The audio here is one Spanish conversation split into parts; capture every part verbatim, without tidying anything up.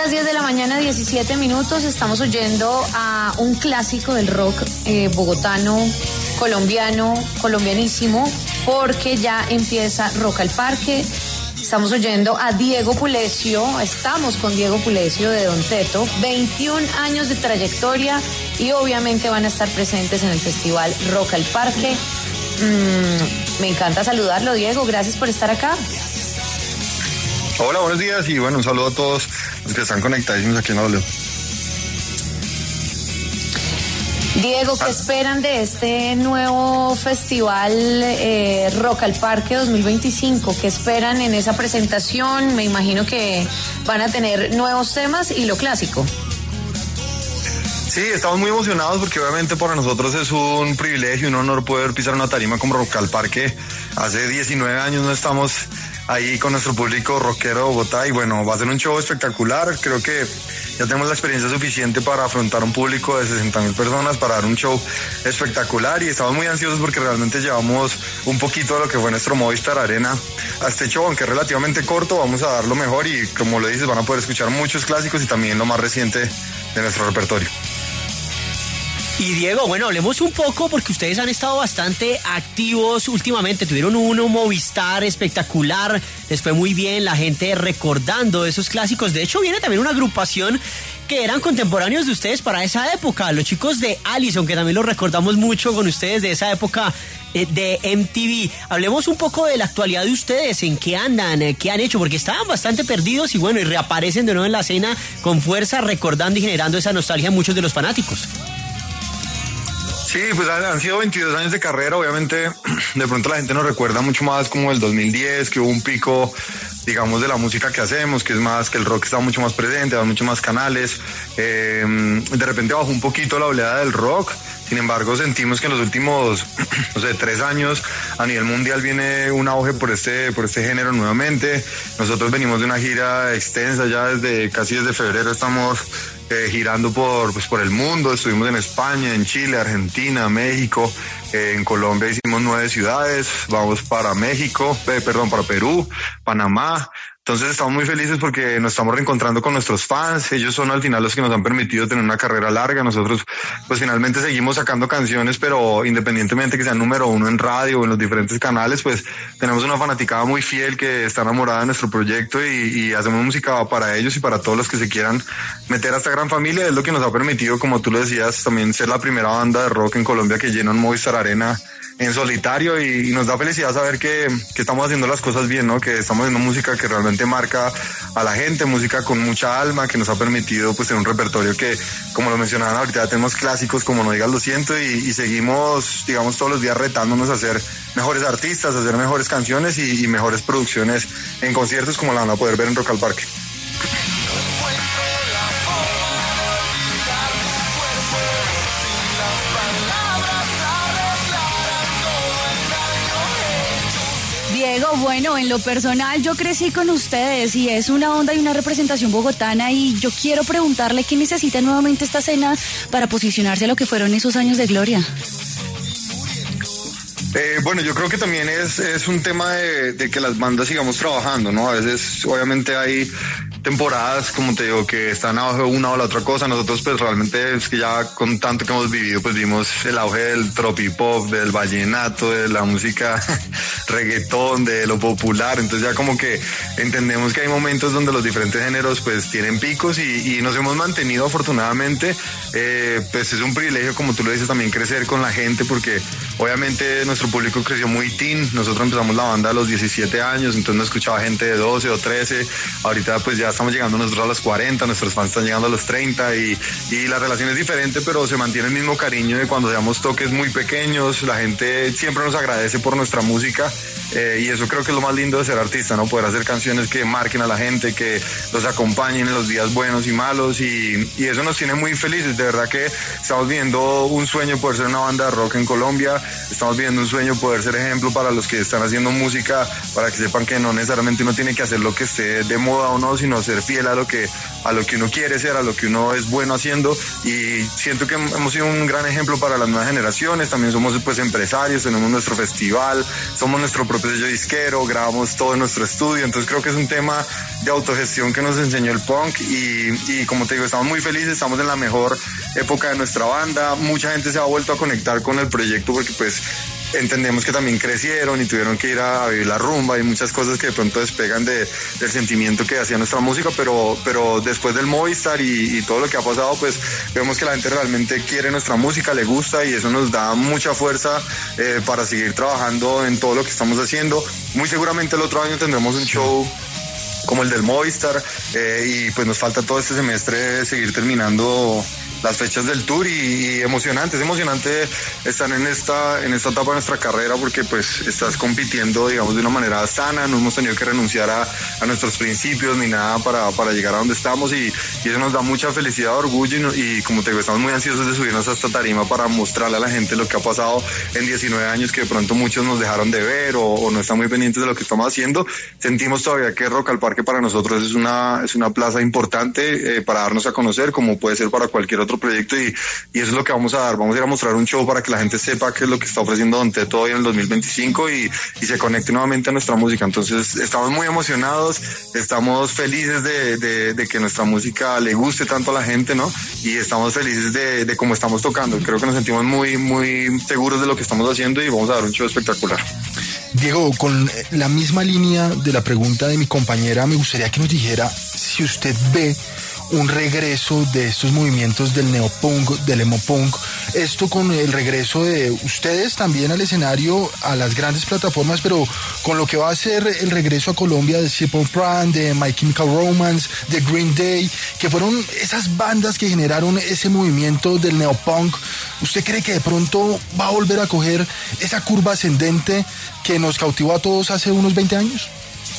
las diez de la mañana, diecisiete minutos, estamos oyendo a un clásico del rock eh, bogotano, colombiano, colombianísimo, porque ya empieza Rock al Parque. Estamos oyendo a Diego Pulecio, estamos con Diego Pulecio de Don Teto, veintiún años de trayectoria y obviamente van a estar presentes en el festival Rock al Parque. Mm, me encanta saludarlo, Diego, gracias por estar acá. Hola, buenos días y bueno, un saludo a todos los que están conectadísimos aquí en la W. Diego, ¿qué esperan de este nuevo festival eh, Rock al Parque dos mil veinticinco? ¿Qué esperan en esa presentación? Me imagino que van a tener nuevos temas y lo clásico. Sí, estamos muy emocionados porque obviamente para nosotros es un privilegio y un honor poder pisar una tarima como Rock al Parque. Hace diecinueve años no estamos ahí con nuestro público rockero de Bogotá y bueno, va a ser un show espectacular. Creo que ya tenemos la experiencia suficiente para afrontar un público de sesenta mil personas, para dar un show espectacular y estamos muy ansiosos porque realmente llevamos un poquito de lo que fue nuestro Movistar Arena a este show, aunque es relativamente corto, vamos a dar lo mejor y como lo dices van a poder escuchar muchos clásicos y también lo más reciente de nuestro repertorio. Y Diego, bueno, hablemos un poco porque ustedes han estado bastante activos últimamente, tuvieron uno Movistar espectacular, les fue muy bien, la gente recordando esos clásicos, de hecho viene también una agrupación que eran contemporáneos de ustedes para esa época, los chicos de Allison, que también los recordamos mucho con ustedes de esa época eh, de M T V. Hablemos un poco de la actualidad de ustedes, en qué andan, eh, qué han hecho, porque estaban bastante perdidos y bueno, y reaparecen de nuevo en la escena con fuerza, recordando y generando esa nostalgia en muchos de los fanáticos. Sí, pues han sido veintidós años de carrera, obviamente de pronto la gente nos recuerda mucho más como el dos mil diez, que hubo un pico, digamos, de la música que hacemos, que es más, que el rock está mucho más presente, hay muchos más canales, eh, de repente bajó un poquito la oleada del rock, sin embargo sentimos que en los últimos, no sé, tres años a nivel mundial viene un auge por este, por este género nuevamente. Nosotros venimos de una gira extensa ya desde, casi desde febrero estamos Eh, girando por, pues, por el mundo, estuvimos en España, en Chile, Argentina, México, eh, en Colombia hicimos nueve ciudades, vamos para México, eh, perdón, para Perú, Panamá. Entonces estamos muy felices porque nos estamos reencontrando con nuestros fans, ellos son al final los que nos han permitido tener una carrera larga, nosotros pues finalmente seguimos sacando canciones, pero independientemente que sean número uno en radio o en los diferentes canales, pues tenemos una fanaticada muy fiel que está enamorada de nuestro proyecto y, y hacemos música para ellos y para todos los que se quieran meter a esta gran familia, es lo que nos ha permitido, como tú lo decías, también ser la primera banda de rock en Colombia que llena un Movistar Arena en solitario y, y nos da felicidad saber que, que estamos haciendo las cosas bien, ¿no? Que estamos haciendo música que realmente marca a la gente, música con mucha alma, que nos ha permitido pues tener un repertorio que, como lo mencionaban ahorita, ya tenemos clásicos como No Digas Lo Siento y, y seguimos, digamos, todos los días retándonos a hacer mejores artistas, a hacer mejores canciones y, y mejores producciones en conciertos como la van a poder ver en Rock al Parque. Diego, bueno, en lo personal yo crecí con ustedes y es una onda y una representación bogotana y yo quiero preguntarle qué necesita nuevamente esta escena para posicionarse a lo que fueron esos años de gloria. Eh, bueno, yo creo que también es, es un tema de, de que las bandas sigamos trabajando, ¿no? A veces, obviamente, hay temporadas, como te digo, que están abajo de una o la otra cosa. Nosotros, pues, realmente es que ya con tanto que hemos vivido, pues, vimos el auge del tropipop, del vallenato, de la música reggaetón, de lo popular. Entonces, ya como que entendemos que hay momentos donde los diferentes géneros, pues, tienen picos y, y nos hemos mantenido, afortunadamente. Eh, pues, es un privilegio, como tú lo dices, también crecer con la gente, porque, obviamente, nuestro público creció muy teen, nosotros empezamos la banda a los diecisiete años, entonces nos escuchaba gente de doce o trece, ahorita pues ya estamos llegando nosotros a los cuarenta, nuestros fans están llegando a los treinta y, y la relación es diferente, pero se mantiene el mismo cariño de cuando damos toques muy pequeños, la gente siempre nos agradece por nuestra música eh, y eso creo que es lo más lindo de ser artista, ¿no? Poder hacer canciones que marquen a la gente, que los acompañen en los días buenos y malos y, y eso nos tiene muy felices, de verdad que estamos viendo un sueño poder ser una banda de rock en Colombia, estamos viendo un sueño poder ser ejemplo para los que están haciendo música, para que sepan que no necesariamente uno tiene que hacer lo que esté de moda o no, sino ser fiel a lo que a lo que uno quiere ser, a lo que uno es bueno haciendo, y siento que hemos sido un gran ejemplo para las nuevas generaciones. También somos pues empresarios, tenemos nuestro festival, somos nuestro propio sello disquero, grabamos todo en nuestro estudio, entonces creo que es un tema de autogestión que nos enseñó el punk, y, y como te digo, estamos muy felices, estamos en la mejor época de nuestra banda, mucha gente se ha vuelto a conectar con el proyecto porque pues entendemos que también crecieron y tuvieron que ir a, a vivir la rumba y muchas cosas que de pronto despegan de, del sentimiento que hacía nuestra música, pero, pero después del Movistar y, y todo lo que ha pasado, pues vemos que la gente realmente quiere nuestra música, le gusta, y eso nos da mucha fuerza eh, para seguir trabajando en todo lo que estamos haciendo. Muy seguramente el otro año tendremos un show como el del Movistar, eh, y pues nos falta todo este semestre seguir terminando las fechas del tour, y, y emocionante, es emocionante estar en esta, en esta etapa de nuestra carrera, porque pues estás compitiendo, digamos, de una manera sana, no hemos tenido que renunciar a, a nuestros principios ni nada para, para llegar a donde estamos, y, y eso nos da mucha felicidad, orgullo, y, y como te digo, estamos muy ansiosos de subirnos a esta tarima para mostrarle a la gente lo que ha pasado en diecinueve años, que de pronto muchos nos dejaron de ver o, o no están muy pendientes de lo que estamos haciendo. Sentimos todavía que Rock al Parque para nosotros es una, es una plaza importante eh, para darnos a conocer, como puede ser para cualquier otro proyecto, y, y eso es lo que vamos a dar. Vamos a ir a mostrar un show para que la gente sepa qué es lo que está ofreciendo Don Teto hoy en el dos mil veinticinco, y, y se conecte nuevamente a nuestra música. Entonces estamos muy emocionados, estamos felices de, de, de que nuestra música le guste tanto a la gente, ¿no? Y estamos felices de, de cómo estamos tocando. Creo que nos sentimos muy, muy seguros de lo que estamos haciendo, y vamos a dar un show espectacular. Diego, con la misma línea de la pregunta de mi compañera, me gustaría que nos dijera si usted ve un regreso de estos movimientos del neopunk, del emo-punk, esto con el regreso de ustedes también al escenario, a las grandes plataformas, pero con lo que va a ser el regreso a Colombia de Simple Plan, de My Chemical Romance, de Green Day, que fueron esas bandas que generaron ese movimiento del neopunk. ¿Usted cree que de pronto va a volver a coger esa curva ascendente que nos cautivó a todos hace unos veinte años?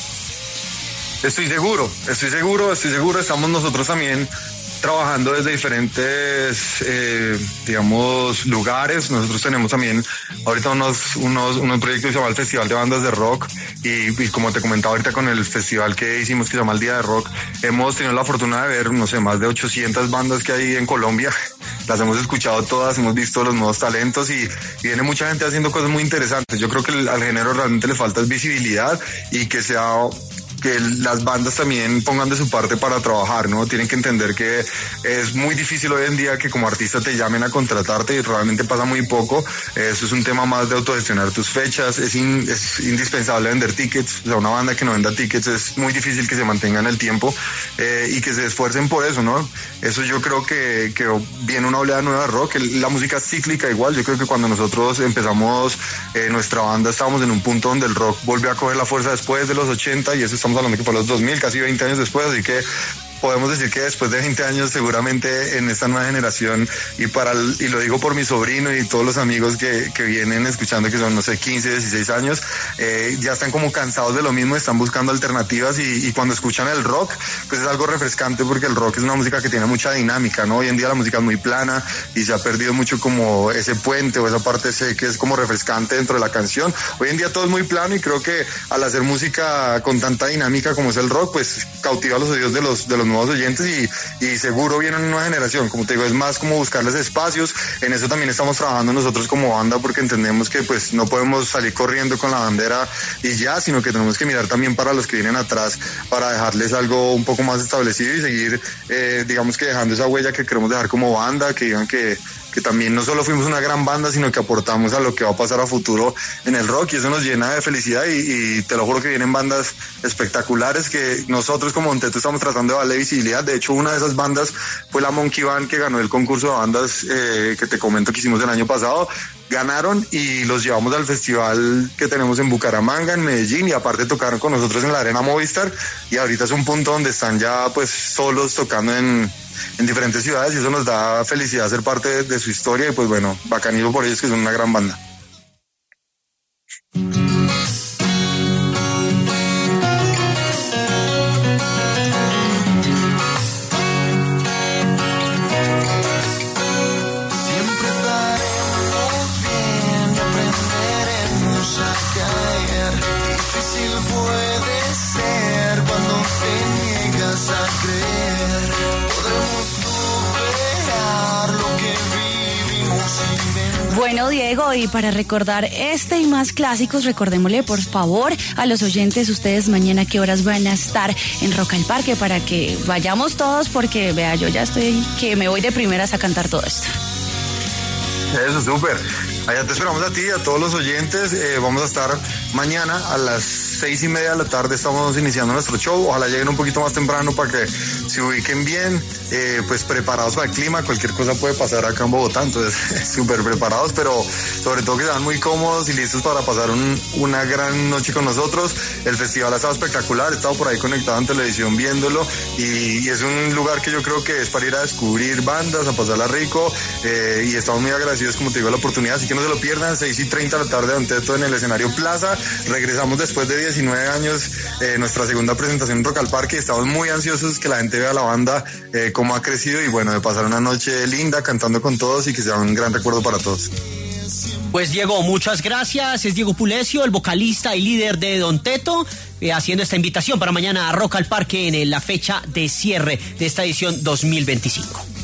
Estoy seguro, estoy seguro, estoy seguro. Estamos nosotros también trabajando desde diferentes, eh, digamos, lugares. Nosotros tenemos también ahorita unos, unos, unos proyectos que se llama el Festival de Bandas de Rock, y, y como te comentaba ahorita con el festival que hicimos que se llama el Día de Rock, hemos tenido la fortuna de ver, no sé, más de ochocientas bandas que hay en Colombia. Las hemos escuchado todas, hemos visto los nuevos talentos, y, y viene mucha gente haciendo cosas muy interesantes. Yo creo que al género realmente le falta visibilidad, y que sea que las bandas también pongan de su parte para trabajar, ¿no? Tienen que entender que es muy difícil hoy en día que como artista te llamen a contratarte, y realmente pasa muy poco. Eso es un tema más de autogestionar tus fechas. Es, in, es indispensable vender tickets. O sea, una banda que no venda tickets es muy difícil que se mantenga en el tiempo, eh, y que se esfuercen por eso, ¿no? Eso yo creo que, que viene una oleada nueva de rock. La música es cíclica igual. Yo creo que cuando nosotros empezamos eh, nuestra banda estábamos en un punto donde el rock volvió a coger la fuerza después de los ochenta, y eso está Estamos hablando que fue los dos mil, casi veinte años después, así que podemos decir que después de veinte años seguramente en esta nueva generación, y para el, y lo digo por mi sobrino y todos los amigos que, que vienen escuchando, que son, no sé, quince, dieciséis años, eh, ya están como cansados de lo mismo, están buscando alternativas, y, y cuando escuchan el rock, pues es algo refrescante, porque el rock es una música que tiene mucha dinámica, ¿no? Hoy en día la música es muy plana y se ha perdido mucho como ese puente o esa parte C que es como refrescante dentro de la canción. Hoy en día todo es muy plano, y creo que al hacer música con tanta dinámica como es el rock, pues cautiva los oídos de los, de los nuevos oyentes, y, y seguro viene una nueva generación. Como te digo, es más como buscarles espacios. En eso también estamos trabajando nosotros como banda, porque entendemos que pues no podemos salir corriendo con la bandera y ya, sino que tenemos que mirar también para los que vienen atrás, para dejarles algo un poco más establecido, y seguir eh, digamos que dejando esa huella que queremos dejar como banda, que digan que que también no solo fuimos una gran banda, sino que aportamos a lo que va a pasar a futuro en el rock, y eso nos llena de felicidad, y, y te lo juro que vienen bandas espectaculares que nosotros como Don Teto estamos tratando de darle visibilidad. De hecho, una de esas bandas fue la Monkey Band, que ganó el concurso de bandas eh, que te comento que hicimos el año pasado. Ganaron y los llevamos al festival que tenemos en Bucaramanga, en Medellín, y aparte tocaron con nosotros en la Arena Movistar, y ahorita es un punto donde están ya pues solos tocando en en diferentes ciudades, y eso nos da felicidad ser parte de, de su historia, y pues bueno, bacanísimo por ellos, que son una gran banda. fuerza a creer, podemos superar lo que vivimos y vendrá. Bueno, Diego, y para recordar este y más clásicos, recordémosle por favor a los oyentes ustedes mañana qué horas van a estar en Rock al Parque para que vayamos todos, porque vea, yo ya estoy que me voy de primeras a cantar todo esto. Eso, súper. Allá te esperamos a ti y a todos los oyentes. Eh, vamos a estar mañana a las seis y media de la tarde. Estamos iniciando nuestro show. Ojalá lleguen un poquito más temprano para que se ubiquen bien, eh, pues preparados para el clima. Cualquier cosa puede pasar acá en Bogotá, entonces súper preparados, pero sobre todo que sean muy cómodos y listos para pasar un, una gran noche con nosotros. El festival ha estado espectacular. He estado por ahí conectado en televisión viéndolo y, y es un lugar que yo creo que es para ir a descubrir bandas, a pasarla rico, eh, y estamos muy agradecidos, como te digo, la oportunidad. Así que no se lo pierdan, seis y treinta de la tarde, Donteto, en el escenario Plaza. Regresamos después de diecinueve años, eh, nuestra segunda presentación en Rock al Parque. Estamos muy ansiosos que la gente vea la banda, eh, cómo ha crecido y bueno, de pasar una noche linda cantando con todos y que sea un gran recuerdo para todos. Pues Diego, muchas gracias. Es Diego Pulecio, el vocalista y líder de Don Teto, eh, haciendo esta invitación para mañana a Rock al Parque en la fecha de cierre de esta edición dos mil veinticinco.